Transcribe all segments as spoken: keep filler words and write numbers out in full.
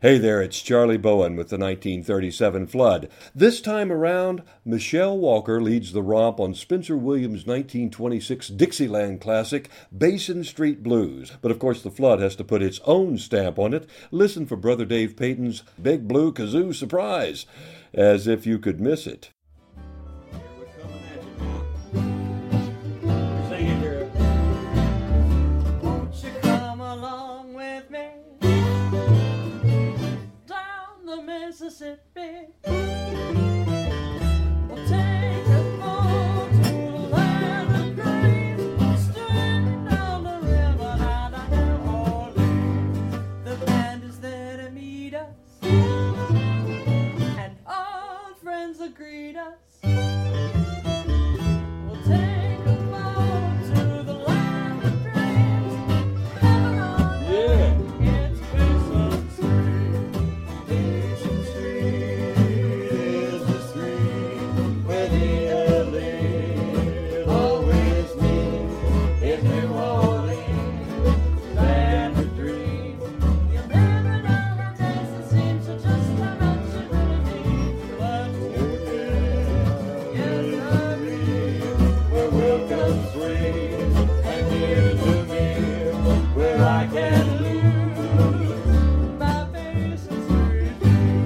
Hey there, it's Charlie Bowen with the nineteen thirty-seven flood. This time around, Michelle Walker leads the romp on Spencer Williams' nineteen twenty-six Dixieland classic, Basin Street Blues. But of course the flood has to put its own stamp on it. Listen for Brother Dave Payton's Big Blue Kazoo Surprise, as if you could miss it. Mississippi. We'll take a boat to the land of dreams, straight down the river down to New Orleans. The band is there to meet us, and all friends will greet us. We'll take a boat to the land of dreams, heaven on earth. It's Basin Street. Basin Street is the street where the early always meet in New Orleans, land of dreams. You'll never know how nice it seems, or just how much it really means. But yes, I mean, where welcome sweet and dear to me, where I can lose my Basin Street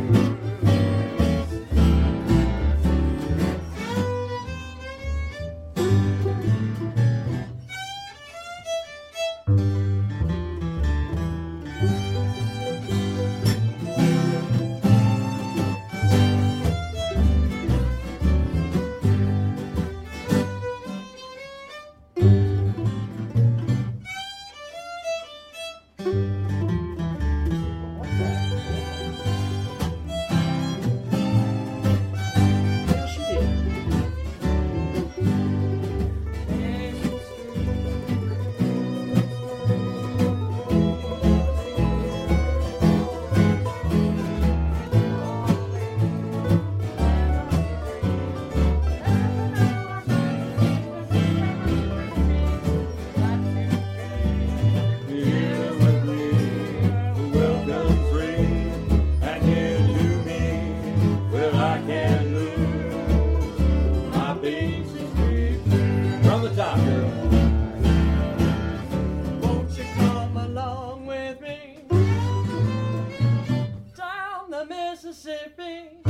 from the top, girl. Won't you come along with me down the Mississippi?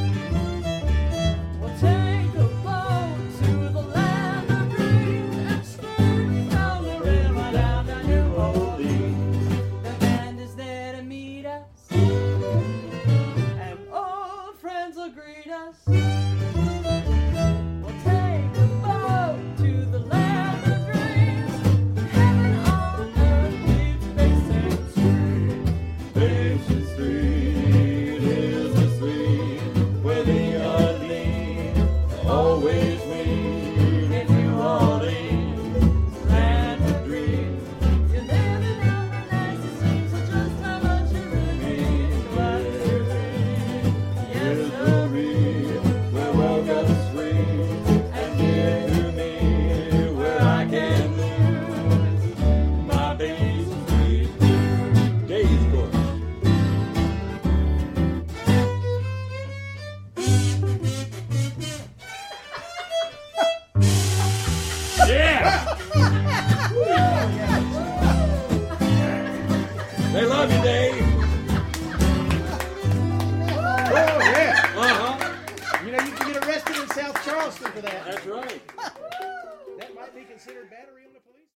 We'll take a boat to the land of dreams and straight down the river down to New Orleans. The band is there to meet us, and old friends will greet us. We'll take a boat to the land of dreams, heaven on earth meets Basin Street. Basin Street is the street where the Orleans always meet in New Orleans, land of dreams. You never know how nice it seems, or just how much it really means. But yes, sir, where welcome sweet and dear to me, where I can lose my Basin Street days, course. Yeah! They love you, Dave. Oh, yeah. Uh-huh. You know, you can get arrested in South Charleston for that. That's right. That might be considered battery on the police.